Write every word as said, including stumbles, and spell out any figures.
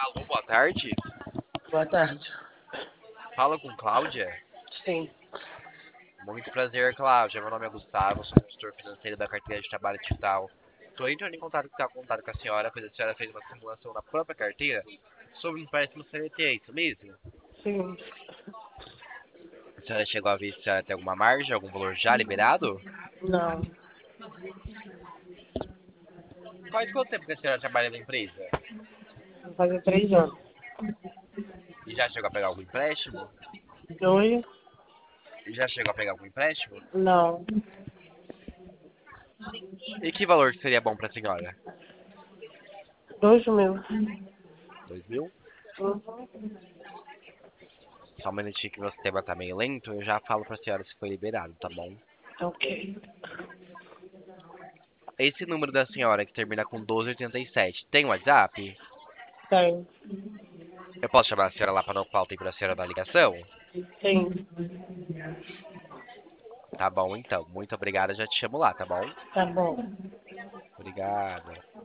Alô, boa tarde. Boa tarde. Fala com Cláudia. Sim, Muito prazer, Cláudia. Meu nome é Gustavo, sou consultor financeiro da carteira de trabalho digital. Estou entrando em contato, tá, contato com a senhora, pois a senhora fez uma simulação na própria carteira sobre um empréstimo C L T, é isso mesmo? sim. A senhora chegou a ver se a senhora tem alguma margem, algum valor já liberado? Não, Faz quanto tempo que a senhora trabalha na empresa? vai fazer três anos. E já chegou a pegar algum empréstimo? Oi? E já chegou a pegar algum empréstimo? Não. E que valor que seria bom para a senhora? Dois mil. Dois mil? Uhum. Só um minutinho que meu sistema tá meio lento, eu já falo pra senhora se foi liberado, tá bom? Ok. Esse número da senhora que termina com doze oitenta e sete, tem WhatsApp? Tem. Eu posso chamar a senhora lá para não falta tempo da senhora da ligação? Tem. Tá bom, então. Muito obrigado, já te chamo lá, tá bom? Tá bom. Obrigado.